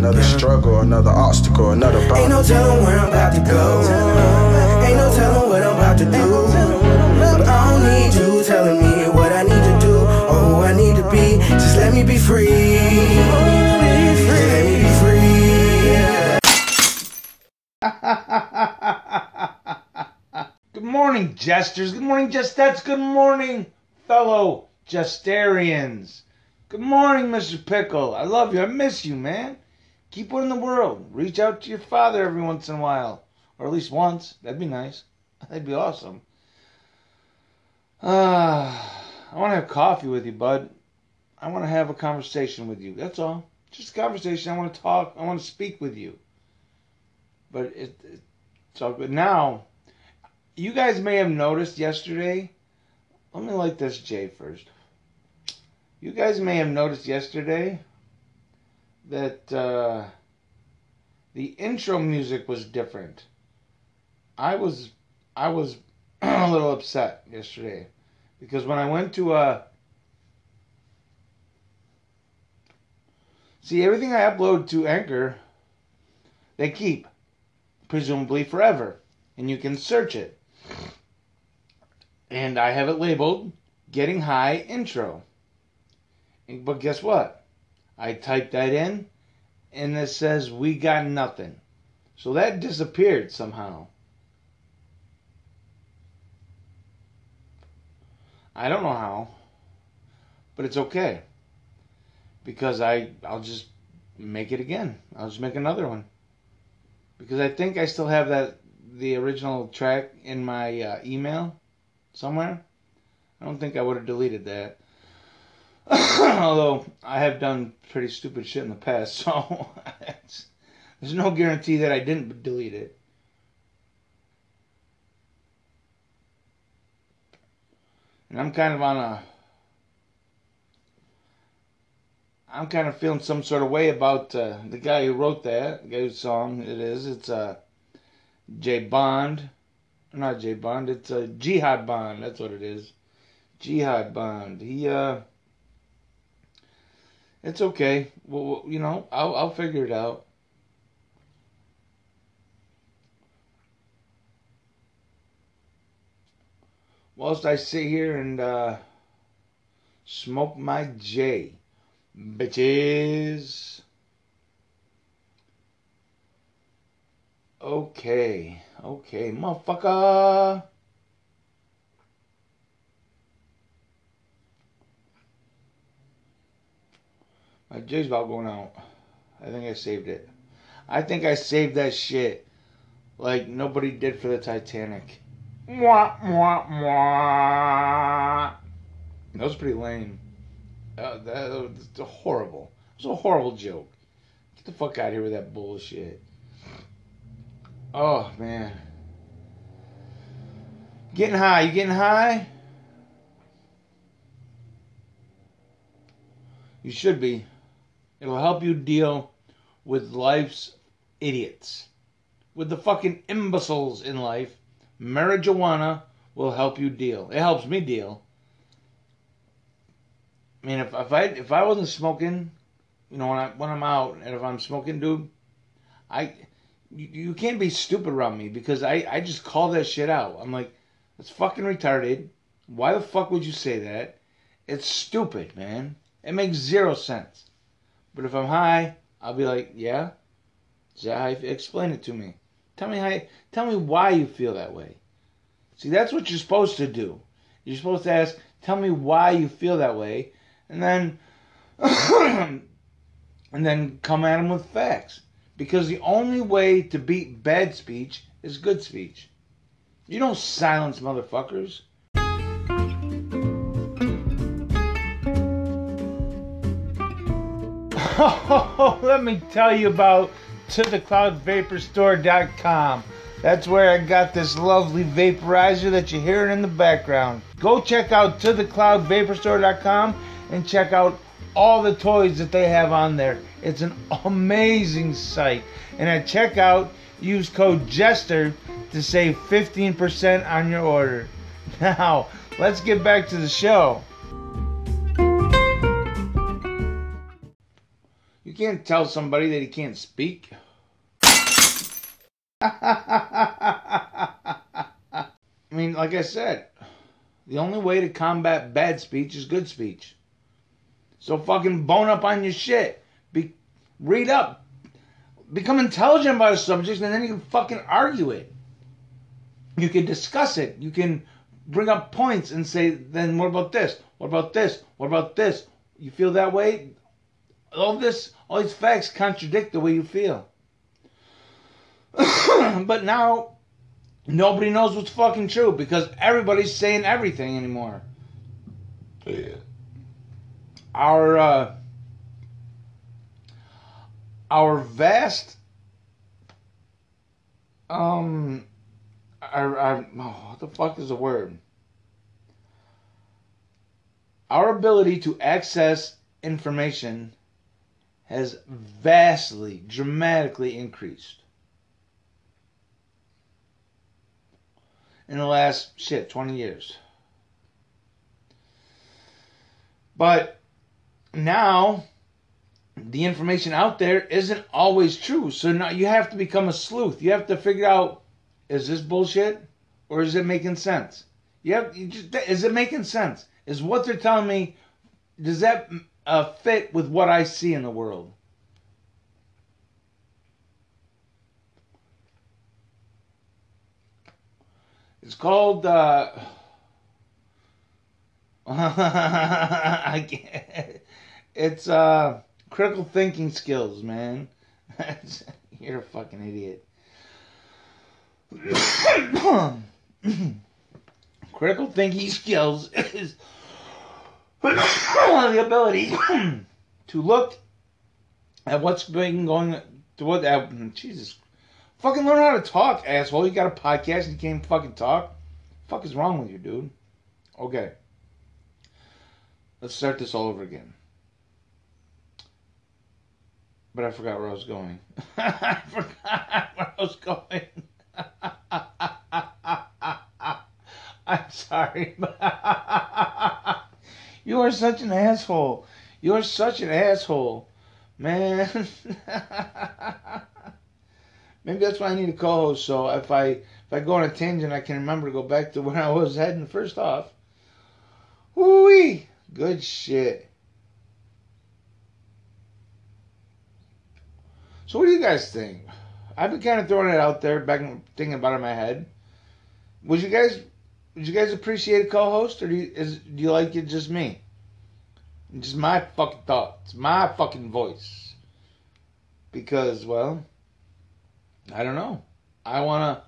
Another struggle, another obstacle, another bound. Ain't no telling where I'm about to go. Ain't no telling what I'm about to do. But I don't need you telling me what I need to do or who I need to be. Just let me be free. Just let me be free. Good morning, jesters. Good morning, jestettes. Good morning, fellow jestarians. Good morning, Mr. Pickle. I love you. I miss you, man. Keep winning the world. Reach out to your father every once in a while. Or at least once. That'd be nice. That'd be awesome. I want to have coffee with you, bud. I want to have a conversation with you. That's all. Just a conversation. I want to talk. I want to speak with you. But it's all good. Now, you guys may have noticed yesterday. Let me light this J first. You guys may have noticed yesterday that the intro music was different. I was a little upset yesterday because when I went to see everything I upload to Anchor, they keep presumably forever, and you can search it. And I have it labeled Getting High Intro. But guess what? I typed that in, and it says we got nothing. So that disappeared somehow. I don't know how, but it's okay. Because I'll just make it again. I'll just make another one. Because I think I still have the original track in my email somewhere. I don't think I would have deleted that. Although I have done pretty stupid shit in the past, so there's no guarantee that I didn't delete it. And I'm kind of feeling some sort of way about the guy who wrote that, the guy whose song it is. It's J Bond. Not J Bond, it's Jihad Bond. That's what it is. Jihad Bond. It's okay. Well, you know, I'll figure it out. Whilst I sit here and smoke my J, bitches. Okay, motherfucker. My J's about going out. I think I saved it. I think I saved that shit like nobody did for the Titanic. Mwah, mwah, mwah. That was pretty lame. That was horrible. It was a horrible joke. Get the fuck out of here with that bullshit. Oh, man. Getting high. You getting high? You should be. It'll help you deal with life's idiots. With the fucking imbeciles in life, marijuana will help you deal. It helps me deal. I mean, if I wasn't smoking, you know, when I'm out, and if I'm smoking, dude, you can't be stupid around me because I just call that shit out. I'm like, that's fucking retarded. Why the fuck would you say that? It's stupid, man. It makes zero sense. But if I'm high, I'll be like, yeah? Is that how you explain it to me? Tell me why you feel that way. See, that's what you're supposed to do. You're supposed to ask, tell me why you feel that way, and then come at them with facts. Because the only way to beat bad speech is good speech. You don't silence motherfuckers. Oh, let me tell you about ToTheCloudVaporStore.com. That's where I got this lovely vaporizer that you're hearing in the background. Go check out ToTheCloudVaporStore.com and check out all the toys that they have on there. It's an amazing site. And at checkout, use code JESTER to save 15% on your order. Now, let's get back to the show. You can't tell somebody that he can't speak. I mean, like I said, the only way to combat bad speech is good speech. So fucking bone up on your shit. Read up. Become intelligent about a subject, and then you can fucking argue it. You can discuss it. You can bring up points and say, then what about this? What about this? What about this? You feel that way? All these facts contradict the way you feel. But now, nobody knows what's fucking true because everybody's saying everything anymore. Our vast what the fuck is the word? Our ability to access information has vastly, dramatically increased in the last 20 years. But now the information out there isn't always true. So now you have to become a sleuth. You have to figure out, is this bullshit or is it making sense? Is it making sense? Is what they're telling me, does that fit with what I see in the world? It's called it's critical thinking skills, man. You're a fucking idiot. Critical thinking skills is the ability to look at what's been going to what. Jesus, fucking learn how to talk, asshole. You got a podcast and you can't fucking talk. What the fuck is wrong with you, dude? Okay, let's start this all over again. But I forgot where I was going. I forgot where I was going. I'm sorry. You are such an asshole. You are such an asshole. Man. Maybe that's why I need a co-host. So if I go on a tangent, I can remember to go back to where I was heading first off. Woo-wee. Good shit. So what do you guys think? I've been kind of throwing it out there, back and thinking about it in my head. Would you guys appreciate a co-host, or do you like it just me? Just my fucking thoughts, my fucking voice. Because, well, I don't know. I don't want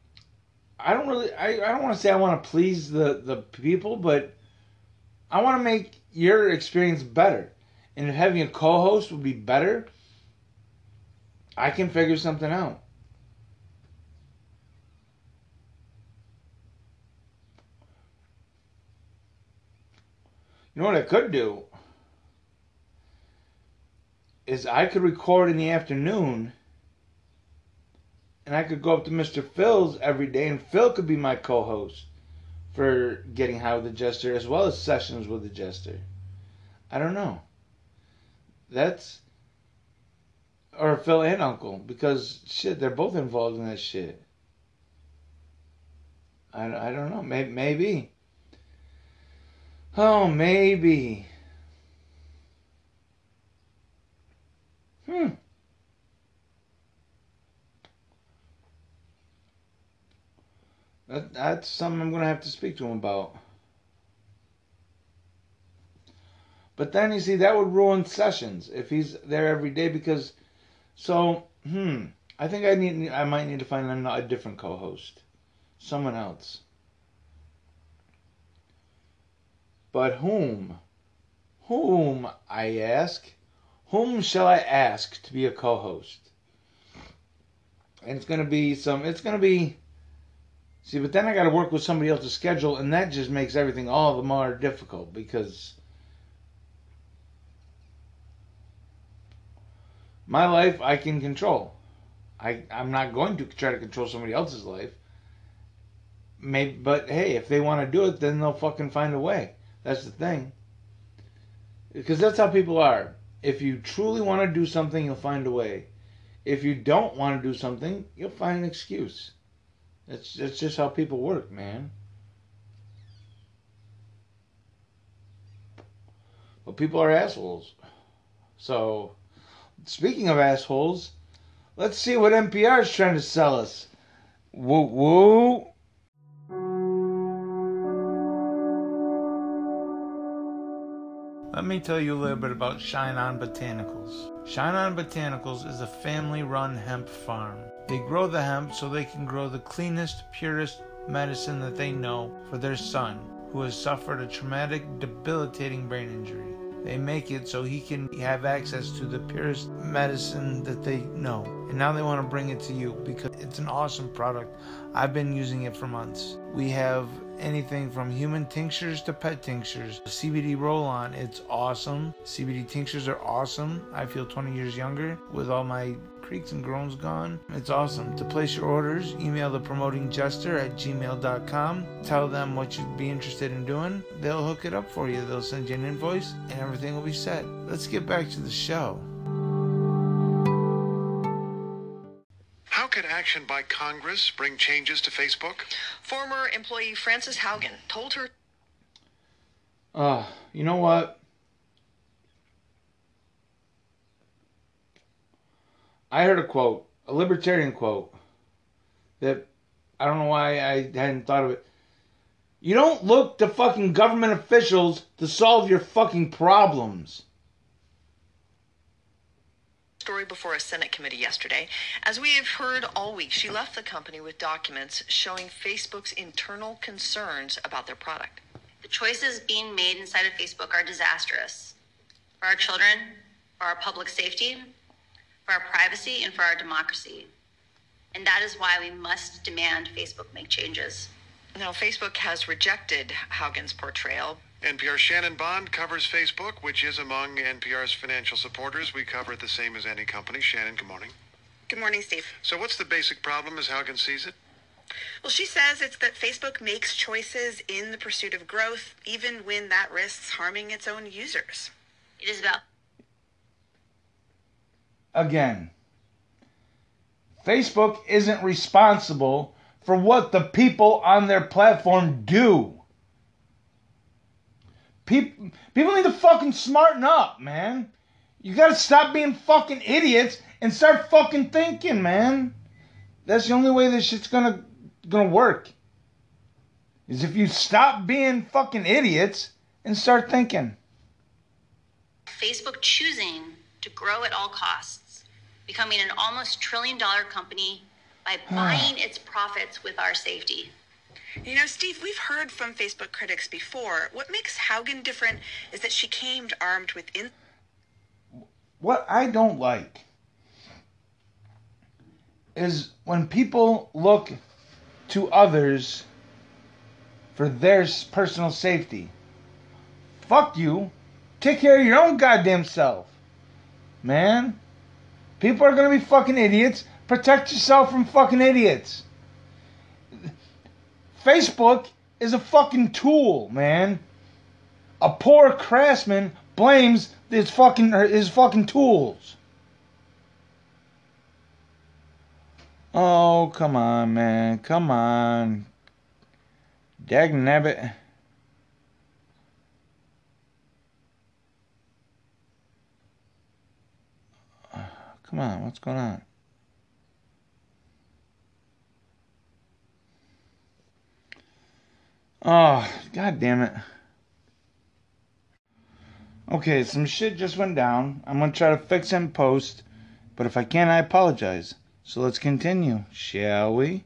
to say I want to please the people, but I want to make your experience better. And if having a co-host would be better, I can figure something out. You know what I could do? Is I could record in the afternoon and I could go up to Mr. Phil's every day and Phil could be my co-host for Getting High with the Jester as well as Sessions with the Jester. I don't know. Or Phil and Uncle, because shit, they're both involved in that shit. I don't know. Maybe. Oh, maybe. That's something I'm going to have to speak to him about. But then, you see, that would ruin Sessions if he's there every day because... So, I think I might need to find a different co-host. Someone else. But whom? Whom, I ask? Whom shall I ask to be a co-host? And it's going to be... See, but then I got to work with somebody else's schedule, and that just makes everything all the more difficult because... My life, I can control. I'm not going to try to control somebody else's life. But hey, if they want to do it, then they'll fucking find a way. That's the thing. Because that's how people are. If you truly want to do something, you'll find a way. If you don't want to do something, you'll find an excuse. That's just how people work, man. But people are assholes. So, speaking of assholes, let's see what NPR is trying to sell us. Woo woo. Let me tell you a little bit about Shine On Botanicals. Shine On Botanicals is a family-run hemp farm. They grow the hemp so they can grow the cleanest, purest medicine that they know for their son, who has suffered a traumatic, debilitating brain injury. They make it so he can have access to the purest medicine that they know. And now they want to bring it to you because it's an awesome product. I've been using it for months. We have anything from human tinctures to pet tinctures. CBD roll-on, it's awesome. CBD tinctures are awesome. I feel 20 years younger with all my creaks and groans gone. It's awesome. To place your orders, email the promoting jester at gmail.com. Tell them what you'd be interested in doing. They'll hook it up for you. They'll send you an invoice and everything will be set. Let's get back to the show. How could action by Congress bring changes to Facebook? Former employee Frances Haugen told her... You know what? I heard a quote, a libertarian quote, that I don't know why I hadn't thought of it. You don't look to fucking government officials to solve your fucking problems. Story before a Senate committee yesterday. As we have heard all week, she left the company with documents showing Facebook's internal concerns about their product. The choices being made inside of Facebook are disastrous for our children, for our public safety, for our privacy, and for our democracy. And that is why we must demand Facebook make changes. Now, Facebook has rejected Haugen's portrayal. NPR's Shannon Bond covers Facebook, which is among NPR's financial supporters. We cover it the same as any company. Shannon, good morning. Good morning, Steve. So what's the basic problem as Haugen sees it? Well, she says it's that Facebook makes choices in the pursuit of growth, even when that risks harming its own users. It is about... Again, Facebook isn't responsible for what the people on their platform do. People need to fucking smarten up, man. You gotta stop being fucking idiots and start fucking thinking, man. That's the only way this shit's gonna work. Is if you stop being fucking idiots and start thinking. Facebook choosing to grow at all costs, becoming an almost $1 trillion company by buying its profits with our safety. You know, Steve, we've heard from Facebook critics before. What makes Haugen different is that she came armed with... What I don't like is when people look to others for their personal safety. Fuck you. Take care of your own goddamn self. Man. People are going to be fucking idiots. Protect yourself from fucking idiots. Facebook is a fucking tool, man. A poor craftsman blames his fucking tools. Oh, come on, man. Come on. Dagnabbit. Come on, what's going on? Oh, god damn it. Okay, some shit just went down. I'm gonna try to fix it in post, but if I can't, I apologize. So let's continue, shall we?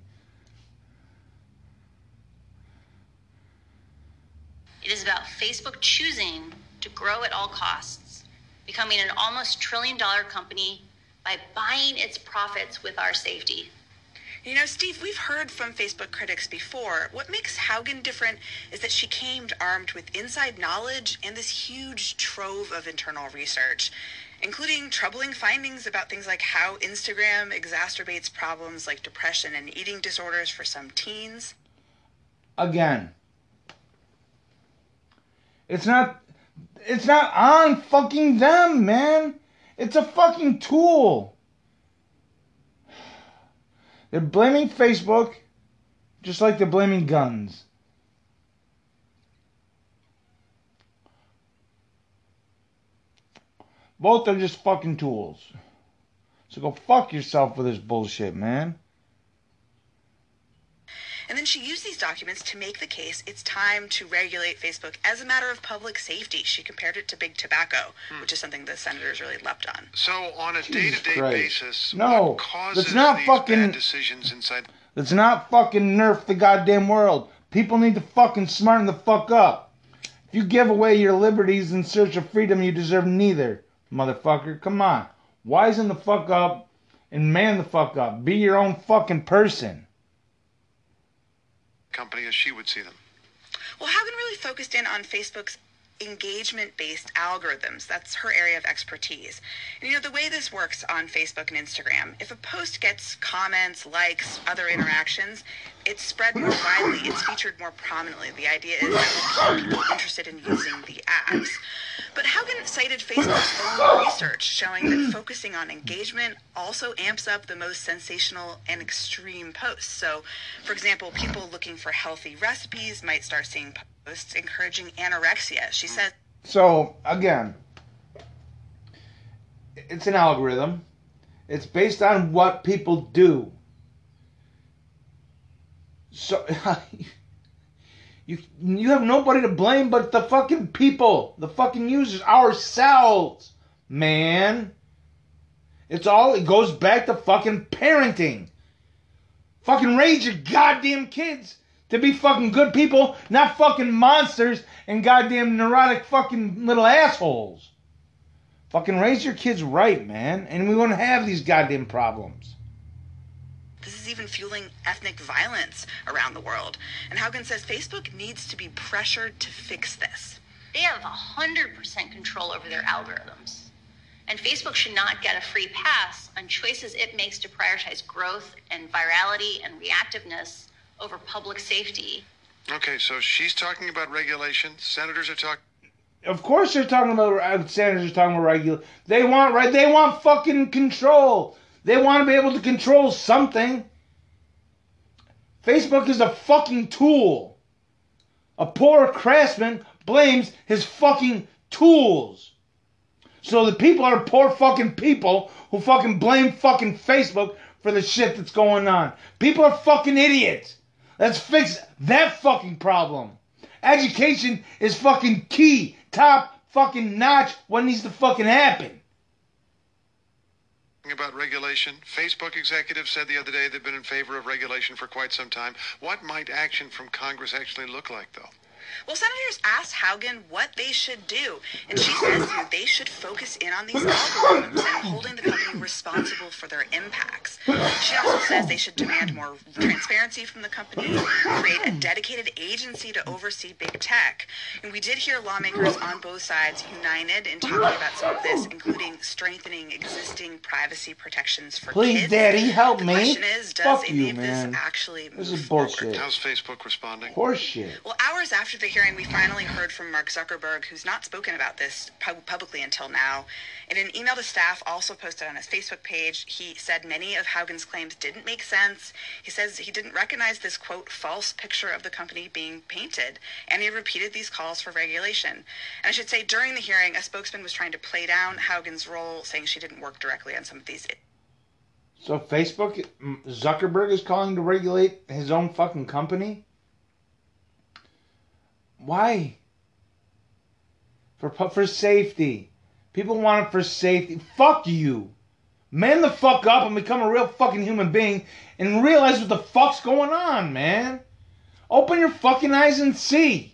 It is about Facebook choosing to grow at all costs, becoming an almost $1 trillion company by buying its profits with our safety. You know, Steve, we've heard from Facebook critics before. What makes Haugen different is that she came armed with inside knowledge and this huge trove of internal research, including troubling findings about things like how Instagram exacerbates problems like depression and eating disorders for some teens. Again, it's not It's not on fucking them, man. It's a fucking tool. They're blaming Facebook just like they're blaming guns. Both are just fucking tools. So go fuck yourself with this bullshit, man. And then she used these documents to make the case it's time to regulate Facebook as a matter of public safety. She compared it to big tobacco, which is something the senators really leapt on. So on a day-to-day Christ. basis, No, what causes let's not these fucking- bad decisions inside? Let's not fucking nerf the goddamn world. People need to fucking smarten the fuck up. If you give away your liberties in search of freedom, you deserve neither, motherfucker. Come on. Wisen the fuck up and man the fuck up. Be your own fucking person. Company as she would see them. Well, Haugen really focused in on Facebook's engagement-based algorithms. That's her area of expertise. And the way this works on Facebook and Instagram, if a post gets comments, likes, other interactions, it's spread more widely, it's featured more prominently. The idea is that will keep people interested in using the apps. But Haugen cited Facebook's own research showing that focusing on engagement also amps up the most sensational and extreme posts. So, for example, people looking for healthy recipes might start seeing posts encouraging anorexia. She says, So, again, it's an algorithm. It's based on what people do. So, you have nobody to blame but the fucking people, the fucking users, ourselves, man. It goes back to fucking parenting. Fucking raise your goddamn kids to be fucking good people, not fucking monsters and goddamn neurotic fucking little assholes. Fucking raise your kids right, man, and we won't have these goddamn problems. this is even fueling ethnic violence around the world. And Haugen says Facebook needs to be pressured to fix this. They have 100% control over their algorithms. And Facebook should not get a free pass on choices it makes to prioritize growth and virality and reactiveness over public safety. Okay, so she's talking about regulation. Senators are talking. Of course they're talking about, senators are talking about regulation. They want fucking control. They want to be able to control something. Facebook is a fucking tool. A poor craftsman blames his fucking tools. So the people are poor fucking people who fucking blame fucking Facebook for the shit that's going on. People are fucking idiots. Let's fix that fucking problem. Education is fucking key. Top fucking notch what needs to fucking happen. About regulation. Facebook executives said the other day they've been in favor of regulation for quite some time. What might action from Congress actually look like, though? Well, senators asked Haugen what they should do, and she says they should focus in on these algorithms and holding the company responsible for their impacts. She also says they should demand more transparency from the company, create a dedicated agency to oversee big tech. And we did hear lawmakers on both sides united in talking about some of this, including strengthening existing privacy protections for Please, kids. Daddy, help me. The question is, does Fuck any you, of man. this actually move This is forward? bullshit. How's Facebook responding? Horseshit. Well, hours after the hearing, we finally heard from Mark Zuckerberg, who's not spoken about this publicly until now. In an email to staff also posted on his Facebook page, he said many of Haugen's claims didn't make sense. He says he didn't recognize this, quote, false picture of the company being painted, and he repeated these calls for regulation. And I should say, during the hearing, a spokesman was trying to play down Haugen's role, saying she didn't work directly on some of these. So Facebook, Zuckerberg is calling to regulate his own fucking company? Why? For safety. People want it for safety. Fuck you. Man the fuck up and become a real fucking human being and realize what the fuck's going on, man. Open your fucking eyes and see.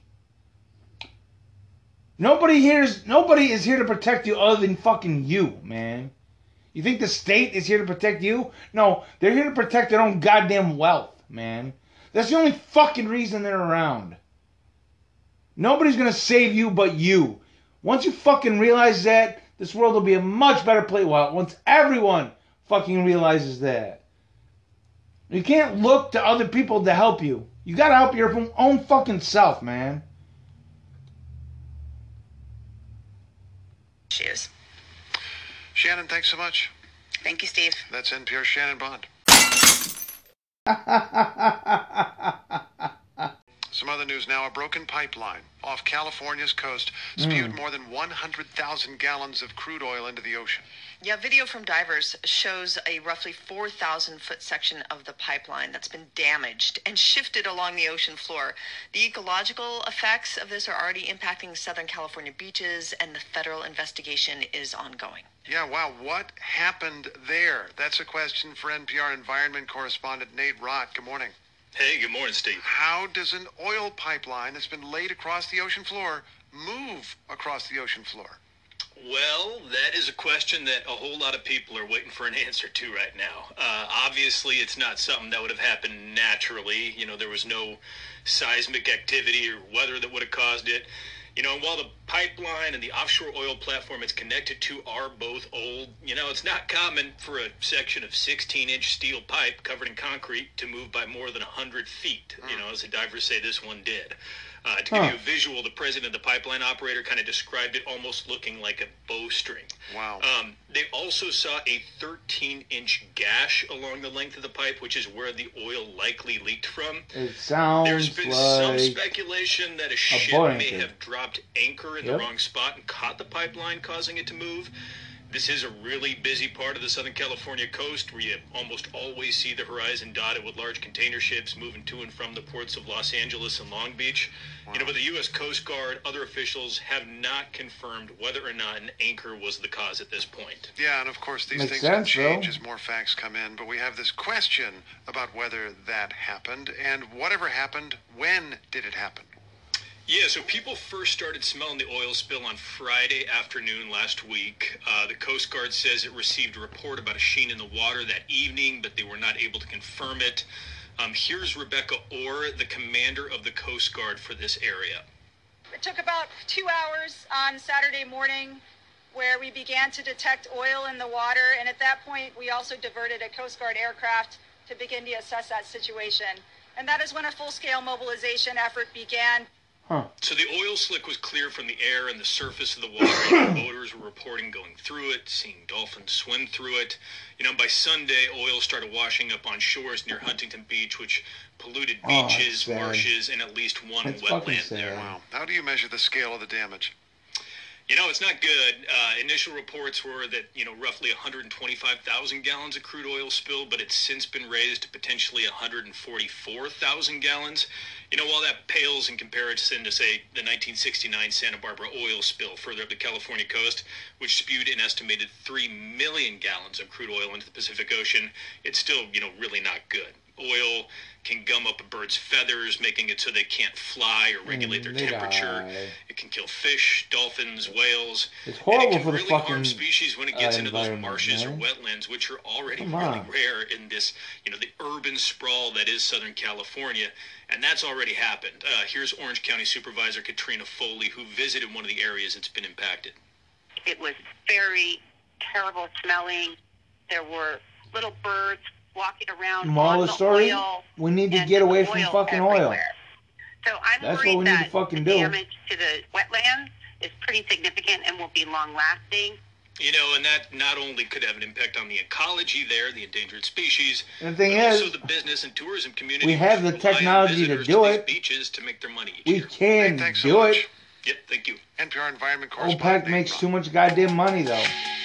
Nobody is here to protect you other than fucking you, man. You think the state is here to protect you? No, they're here to protect their own goddamn wealth, man. That's the only fucking reason they're around. Nobody's gonna save you but you. Once you fucking realize that, this world will be a much better place. Well, once everyone fucking realizes that. You can't look to other people to help you. You gotta help your own fucking self, man. issues. Shannon, thanks so much. Thank you, Steve. That's NPR's Shannon Bond. Some other news now. A broken pipeline off California's coast spewed more than 100,000 gallons of crude oil into the ocean. Yeah, video from divers shows a roughly 4,000-foot section of the pipeline that's been damaged and shifted along the ocean floor. The ecological effects of this are already impacting Southern California beaches, and the federal investigation is ongoing. Yeah, wow. What happened there? That's a question for NPR environment correspondent Nate Rott. Good morning. Hey, good morning, Steve. How does an oil pipeline that's been laid across the ocean floor move across the ocean floor? Well, that is a question that a whole lot of people are waiting for an answer to right now. Obviously, it's not something that would have happened naturally. You know, there was no seismic activity or weather that would have caused it. You know, and while the pipeline and the offshore oil platform it's connected to are both old, you know, it's not common for a section of 16-inch steel pipe covered in concrete to move by more than 100 feet, you know, as the divers say this one did. To give you a visual, the president of the pipeline operator kind of described it almost looking like a bowstring. Wow. They also saw a 13-inch gash along the length of the pipe, which is where the oil likely leaked from. It sounds There's been some speculation that a ship may have dropped anchor in the wrong spot and caught the pipeline, causing it to move. This is a really busy part of the Southern California coast where you almost always see the horizon dotted with large container ships moving to and from the ports of Los Angeles and Long Beach. Wow. You know, but the U.S. Coast Guard, other officials have not confirmed whether or not an anchor was the cause at this point. Yeah, and of course these things can change as more facts come in, but we have this question about whether that happened, and whatever happened, when did it happen? Yeah, so people first started smelling the oil spill on Friday afternoon last week. The Coast Guard says it received a report about a sheen in the water that evening, but they were not able to confirm it. Here's Rebecca Orr, the commander of the Coast Guard for this area. It took about 2 hours on Saturday morning where we began to detect oil in the water, and at that point we also diverted a Coast Guard aircraft to begin to assess that situation. And that is when a full-scale mobilization effort began. So the oil slick was clear from the air and the surface of the water, and boaters were reporting going through it, seeing dolphins swim through it. You know, by Sunday, oil started washing up on shores near Huntington Beach, which polluted beaches, marshes, and at least one wetland there. Wow. How do you measure the scale of the damage? You know, it's not good. Initial reports were that, you know, roughly 125,000 gallons of crude oil spilled, but it's since been raised to potentially 144,000 gallons. You know, while that pales in comparison to, say, the 1969 Santa Barbara oil spill further up the California coast, which spewed an estimated 3 million gallons of crude oil into the Pacific Ocean, it's still, you know, really not good. Oil can gum up a bird's feathers, making it so they can't fly or regulate their temperature. It can kill fish, dolphins, whales. It's horrible and it can for the really fucking harm species when it gets into those marshes or wetlands, which are already really rare in this, you know, the urban sprawl that is Southern California. And that's already happened. Here's Orange County Supervisor Katrina Foley, who visited one of the areas that's been impacted. It was very terrible smelling. There were little birds walking around Moral of the story, oil, we need to get away from fucking oil. So I'm That's worried what we need that to fucking the do. damage to the wetlands is pretty significant and will be long-lasting. You know, and that not only could have an impact on the ecology there, the endangered species, and the thing but is, also the business and tourism community. We have the technology to do it. Beaches to make their money each we year. can Thanks do so it. much. Yep, thank you. NPR environment correspondent. OPEC makes too much goddamn money, though.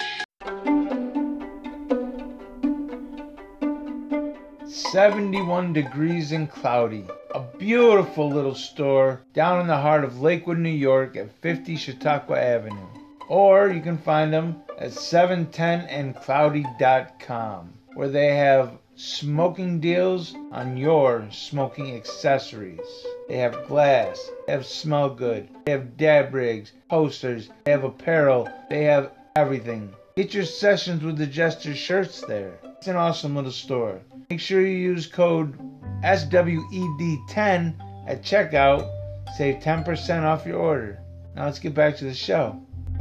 71 degrees and cloudy. A beautiful little store down in the heart of Lakewood, New York at 50 Chautauqua Avenue. Or you can find them at 710andcloudy.com, where they have smoking deals on your smoking accessories. They have glass, they have smell good, they have dab rigs, posters, they have apparel, they have everything. Get your Sessions with the Jester shirts there. It's an awesome little store. Make sure you use code SWED10 at checkout. Save 10% off your order. Now let's get back to the show.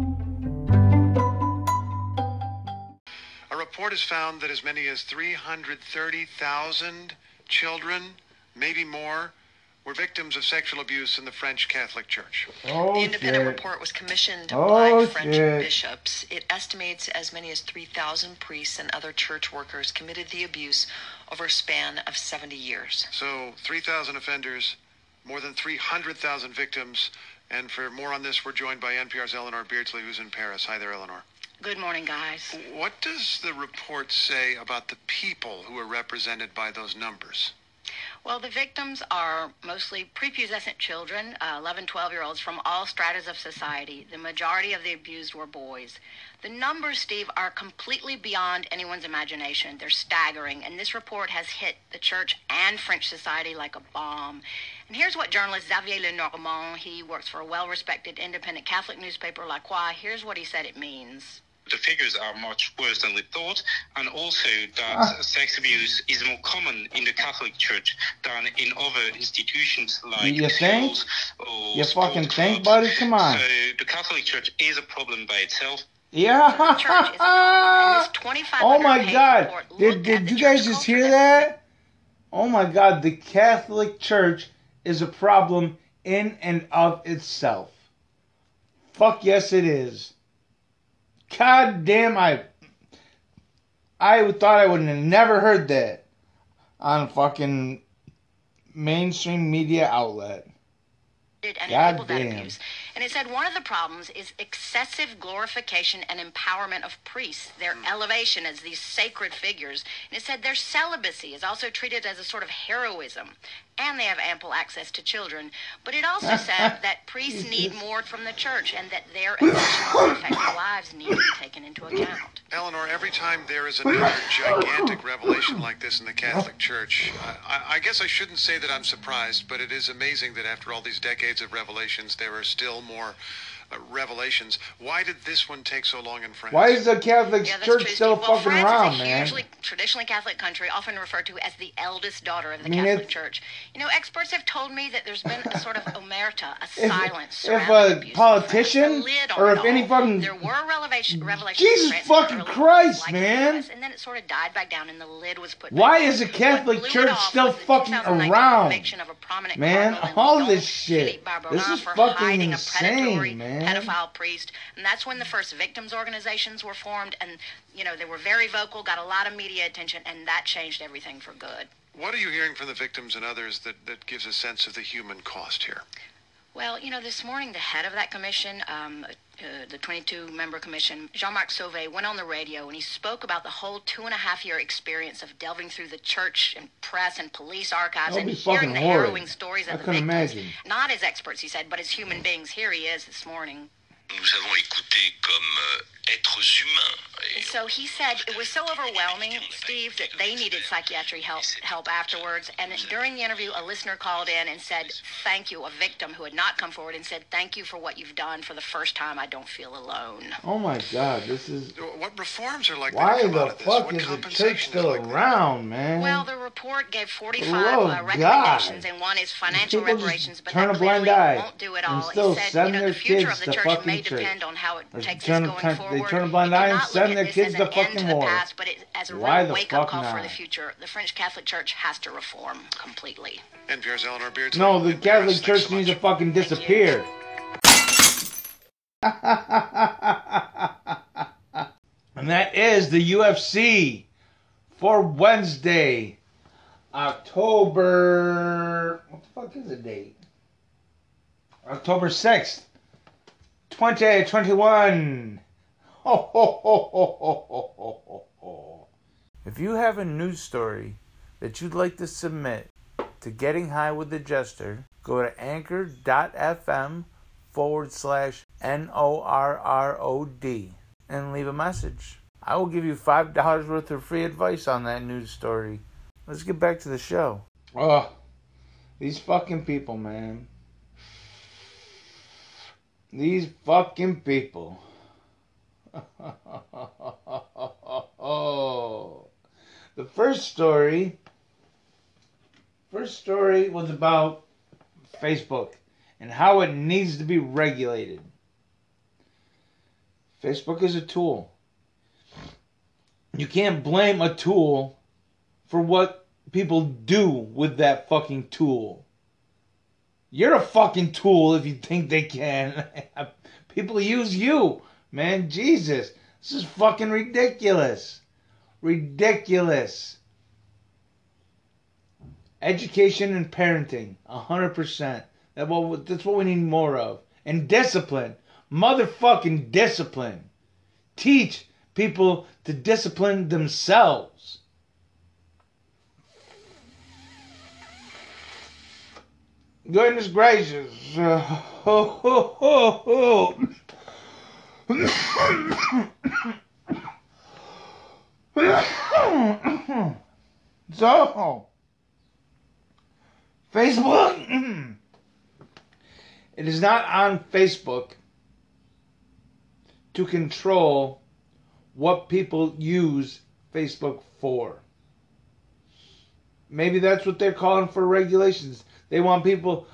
A report has found that as many as 330,000 children, maybe more, were victims of sexual abuse in the French Catholic Church. The independent report was commissioned by French bishops. It estimates as many as 3,000 priests and other church workers committed the abuse over a span of 70 years. So 3,000 offenders, more than 300,000 victims. And for more on this, we're joined by NPR's Eleanor Beardsley, who's in Paris. Hi there, Eleanor. Good morning, guys. What does the report say about the people who are represented by those numbers? Well, the victims are mostly prepubescent children, 11, 12-year-olds from all stratas of society. The majority of the abused were boys. The numbers, Steve, are completely beyond anyone's imagination. They're staggering, and this report has hit the church and French society like a bomb. And here's what journalist Xavier Lenormand, he works for a well-respected independent Catholic newspaper, La Croix, here's what he said it means. The figures are much worse than we thought, and also that sex abuse is more common in the Catholic Church than in other institutions like schools or you fucking clubs. think, buddy? Come on. So the Catholic Church is a problem by itself. Yeah. The church is a problem, and this 2,500 oh my page God! report Did you guys just hear that? Oh my God! The Catholic Church is a problem in and of itself. Fuck yes, it is. God damn, I thought I would have never heard that on a fucking mainstream media outlet. And enabled that abuse. And it said one of the problems is excessive glorification and empowerment of priests, their elevation as these sacred figures. And it said their celibacy is also treated as a sort of heroism, and they have ample access to children. But it also said that priests need more from the church and that their emotional affected lives need to be taken into account. Eleanor, every time there is another gigantic revelation like this in the Catholic Church, I guess I shouldn't say that I'm surprised, but it is amazing that after all these decades of revelations, there are still more revelations. Why did this one take so long in France? Why is the Catholic Church still fucking France around, is a man? Traditionally Catholic country, often referred to as the eldest daughter of the Catholic Church. You know, experts have told me that there's been a sort of omerta, a silence. If a politician or if any fucking there were revelations. Jesus fucking Christ, man! And then it sort of died back down, and the lid was put. Why is the Catholic Church still fucking around? Man, all this shit. This is fucking insane, man. Pedophile priest, and that's when the first victims organizations were formed, and you know they were very vocal, got a lot of media attention, and that changed everything for good. What are you hearing from the victims and others that gives a sense of the human cost here? Well, you know, this morning the head of that commission, the 22-member commission, Jean-Marc Sauvé, went on the radio and he spoke about the whole 2.5-year experience of delving through the church and press and police archives and hearing the harrowing stories of the victims. Imagine. Not as experts, he said, but as human beings. Here he is this morning. Nous avons écouté comme êtres humains. So he said it was so overwhelming, Steve, that they needed psychiatric help afterwards. And during the interview, a listener called in and said, thank you, a victim who had not come forward, and said, thank you for what you've done. For the first time, I don't feel alone. Oh my God, this is... What reforms are like Why that come the out of this? fuck What is the church compensation still is like around, man? Well, the report gave 45 Oh, recommendations, God. and one is financial People just reparations, but turn that a blind clearly eye won't do it and all. still It said, send you know, their the future kids of the to church fucking may church. depend on how it Or takes turn us a- going they forward. turn a blind eye and It cannot send look their at kids this to as an end fucking the war. past, but as a Why real the wake-up fuck call for not? the future. The French Catholic Church has to reform completely. NPR's Eleanor Beardsley. No, the in Catholic Paris. Thanks Church so needs much. to fucking disappear. And that is the UFC for Wednesday, October... What the fuck is the date? October 6th, 2021. Ho, ho, ho, ho, ho, ho, ho, ho. If you have a news story that you'd like to submit to Getting High with the Jester, go to anchor.fm/NORROD and leave a message. I will give you $5 worth of free advice on that news story. Let's get back to the show. Oh, these fucking people, man. These fucking people. The first story was about Facebook and how it needs to be regulated. Facebook is a tool. You can't blame a tool for what people do with that fucking tool. You're a fucking tool if you think they can. People use you, man. Jesus. This is fucking ridiculous. Ridiculous. Education and parenting. 100%. That's what we need more of. And discipline. Motherfucking discipline. Teach people to discipline themselves. Goodness gracious. So, Facebook. It is not on Facebook to control what people use Facebook for. Maybe that's what they're calling for regulations. They want people,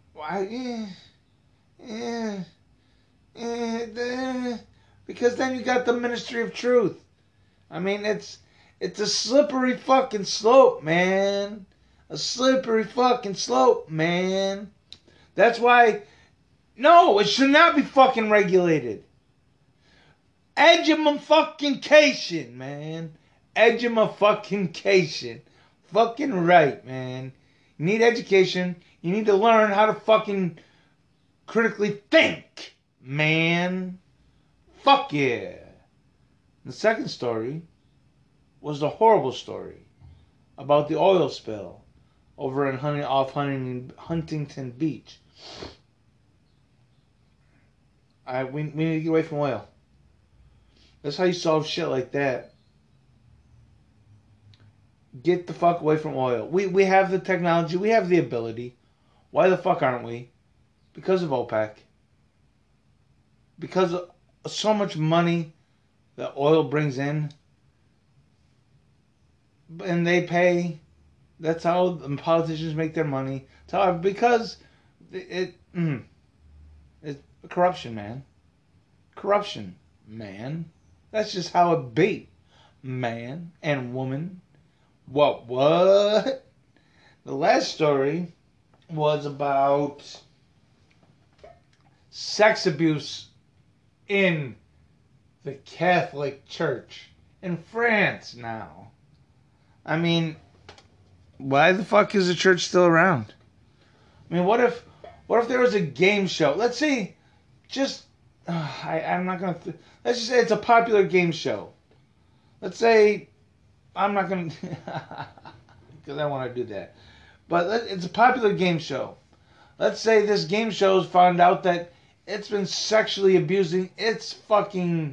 because then you got the Ministry of Truth. I mean, it's a slippery fucking slope, man. A slippery fucking slope, man. That's why, no, it should not be fucking regulated. Edumafucking-cation, man. Edumafucking-cation. Fucking right, man. You need education. You need to learn how to fucking critically think, man. Fuck yeah. The second story was the horrible story about the oil spill over in Huntington Beach. We need to get away from oil. That's how you solve shit like that. Get the fuck away from oil. We have the technology. We have the ability. Why the fuck aren't we? Because of OPEC. Because of so much money that oil brings in. And they pay. That's how the politicians make their money. Because it's corruption, man. Corruption, man. That's just how it be, man and woman. What? The last story was about sex abuse in the Catholic Church in France now. I mean, why the fuck is the church still around? I mean, what if there was a game show? Let's say, I'm not gonna. Let's just say it's a popular game show. Let's say, I'm not gonna, because I want to do that. But it's a popular game show. Let's say this game show's found out that it's been sexually abusing its fucking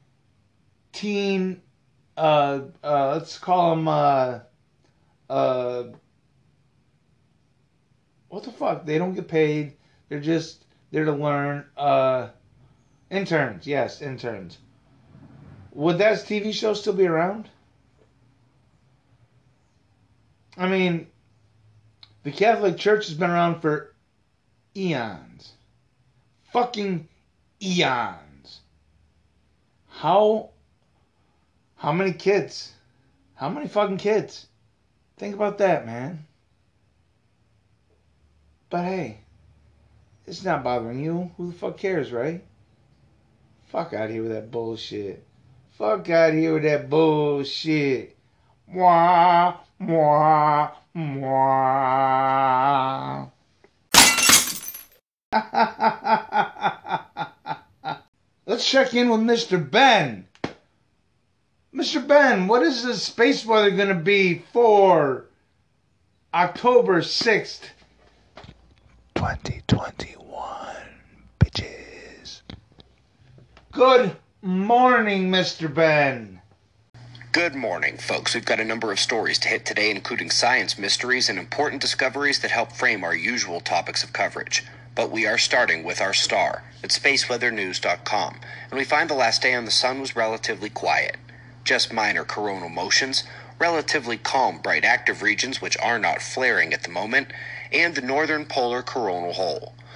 teen. Let's call them. What the fuck? They don't get paid. They're just there to learn. Interns. Yes, interns. Would that TV show still be around? I mean, the Catholic Church has been around for eons. Fucking eons. How many kids? How many fucking kids? Think about that, man. But hey, it's not bothering you. Who the fuck cares, right? Fuck out of here with that bullshit. Fuck out of here with that bullshit. Mwah, mwah, mwah. Let's check in with Mr. Ben. Mr. Ben, what is the space weather going to be for October 6th, 2021, bitches? Good morning, Mr. Ben. Good morning, folks. We've got a number of stories to hit today, including science mysteries and important discoveries that help frame our usual topics of coverage. But we are starting with our star at spaceweathernews.com, and we find the last day on the sun was relatively quiet. Just minor coronal motions, relatively calm, bright active regions which are not flaring at the moment, and the northern polar coronal hole.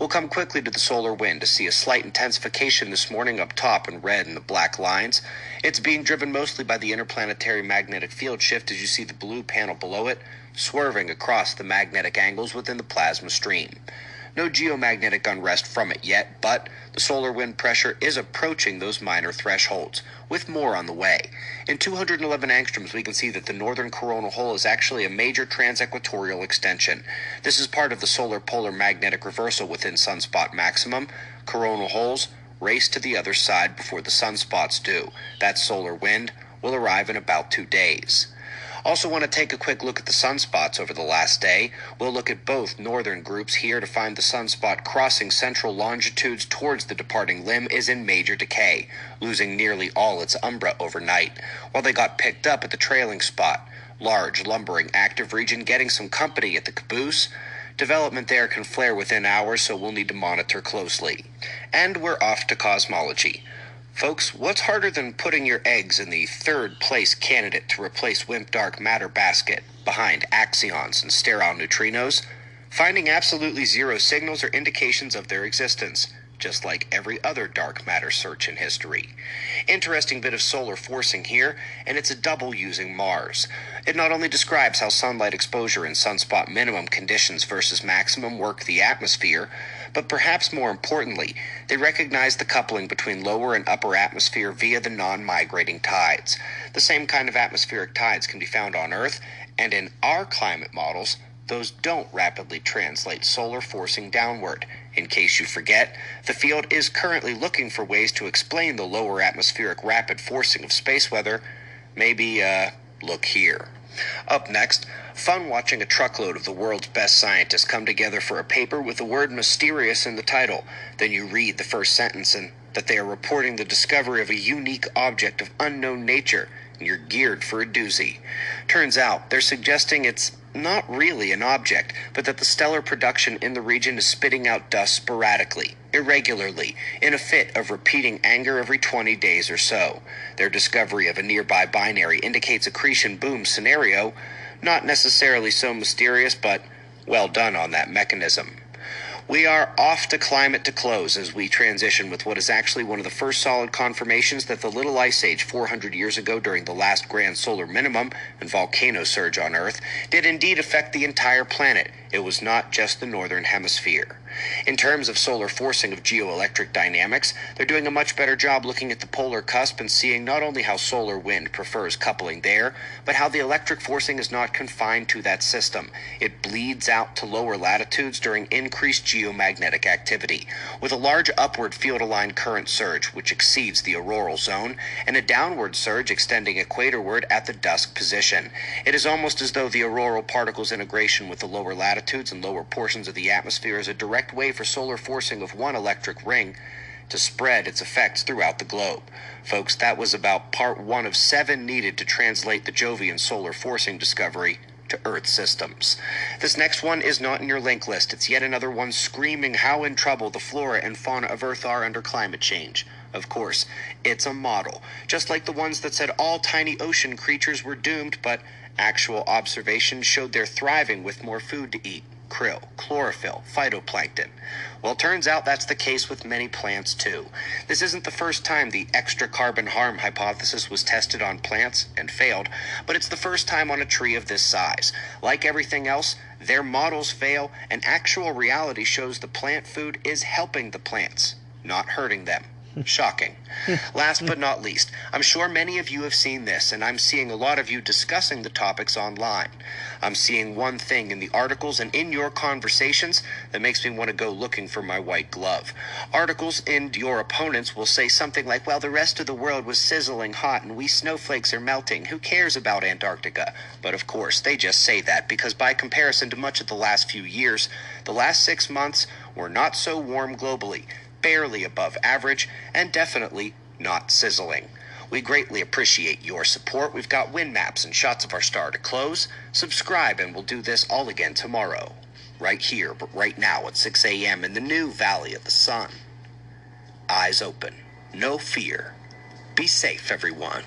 We'll come quickly to the solar wind to see a slight intensification this morning up top in red and the black lines. It's being driven mostly by the interplanetary magnetic field shift as you see the blue panel below it, swerving across the magnetic angles within the plasma stream. No geomagnetic unrest from it yet, but the solar wind pressure is approaching those minor thresholds, with more on the way. In 211 angstroms, we can see that the northern coronal hole is actually a major transequatorial extension. This is part of the solar polar magnetic reversal within sunspot maximum. Coronal holes race to the other side before the sunspots do. That solar wind will arrive in about 2 days. Also want to take a quick look at the sunspots over the last day. We'll look at both northern groups here to find the sunspot crossing central longitudes towards the departing limb is in major decay, losing nearly all its umbra overnight, while they got picked up at the trailing spot. Large, lumbering, active region getting some company at the caboose. Development there can flare within hours, so we'll need to monitor closely. And we're off to cosmology. Folks, what's harder than putting your eggs in the third place candidate to replace WIMP dark matter basket behind axions and sterile neutrinos? Finding absolutely zero signals or indications of their existence, just like every other dark matter search in history. Interesting bit of solar forcing here, and it's a double using Mars. It not only describes how sunlight exposure in sunspot minimum conditions versus maximum work the atmosphere, but perhaps more importantly, they recognize the coupling between lower and upper atmosphere via the non-migrating tides. The same kind of atmospheric tides can be found on Earth, and in our climate models, those don't rapidly translate solar forcing downward. In case you forget, the field is currently looking for ways to explain the lower atmospheric rapid forcing of space weather. Maybe, look here. Up next, fun watching a truckload of the world's best scientists come together for a paper with the word mysterious in the title. Then you read the first sentence and that they are reporting the discovery of a unique object of unknown nature, and you're geared for a doozy. Turns out, they're suggesting it's not really an object, but that the stellar production in the region is spitting out dust sporadically, irregularly, in a fit of repeating anger every 20 days or so. Their discovery of a nearby binary indicates accretion boom scenario, not necessarily so mysterious, but well done on that mechanism. We are off to climate to close as we transition with what is actually one of the first solid confirmations that the Little Ice Age 400 years ago during the last grand solar minimum and volcano surge on Earth did indeed affect the entire planet. It was not just the northern hemisphere. In terms of solar forcing of geoelectric dynamics, they're doing a much better job looking at the polar cusp and seeing not only how solar wind prefers coupling there, but how the electric forcing is not confined to that system. It bleeds out to lower latitudes during increased geomagnetic activity, with a large upward field-aligned current surge, which exceeds the auroral zone, and a downward surge extending equatorward at the dusk position. It is almost as though the auroral particles' integration with the lower latitudes and lower portions of the atmosphere is a direct way for solar forcing of one electric ring to spread its effects throughout the globe. Folks, that was about part 1 of 7 needed to translate the Jovian solar forcing discovery to Earth systems. This next one is not in your link list. It's yet another one screaming how in trouble the flora and fauna of Earth are under climate change. Of course, it's a model, just like the ones that said all tiny ocean creatures were doomed, but actual observations showed they're thriving with more food to eat. Krill, chlorophyll, phytoplankton. Well, turns out that's the case with many plants too. This isn't the first time the extra carbon harm hypothesis was tested on plants and failed, but it's the first time on a tree of this size. Like everything else, their models fail, and actual reality shows the plant food is helping the plants, not hurting them. Shocking. Last but not least, I'm sure many of you have seen this, and I'm seeing a lot of you discussing the topics online. I'm seeing one thing in the articles and in your conversations that makes me want to go looking for my white glove. Articles and your opponents will say something like, well, the rest of the world was sizzling hot and we snowflakes are melting. Who cares about Antarctica? But of course, they just say that because by comparison to much of the last few years, the last 6 months were not so warm globally, barely above average, and definitely not sizzling. We greatly appreciate your support. We've got wind maps and shots of our star to close. Subscribe and we'll do this all again tomorrow. Right here, but right now at 6 a.m. in the new Valley of the Sun. Eyes open. No fear. Be safe, everyone.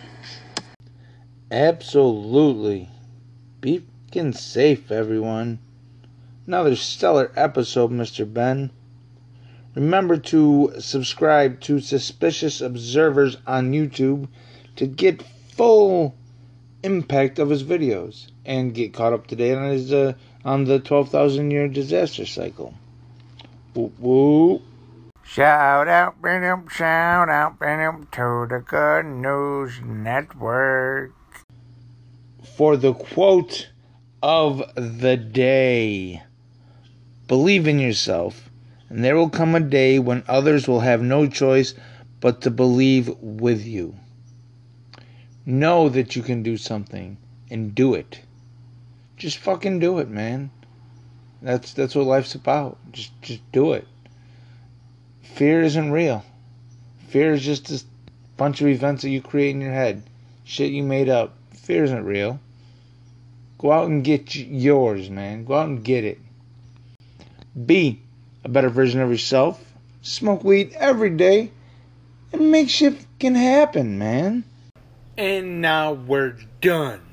Absolutely. Be f***ing safe, everyone. Another stellar episode, Mr. Ben. Remember to subscribe to Suspicious Observers on YouTube to get full impact of his videos and get caught up to date on his on the 12,000 year disaster cycle. Whoop whoop. Shout out to the Good News Network for the quote of the day. Believe in yourself, and there will come a day when others will have no choice but to believe with you. Know that you can do something and do it. Just fucking do it, man. That's what life's about. Just do it. Fear isn't real. Fear is just a bunch of events that you create in your head. Shit you made up. Fear isn't real. Go out and get yours, man. Go out and get it. Be a better version of yourself. Smoke weed every day. And make shit can happen, man. And now we're done.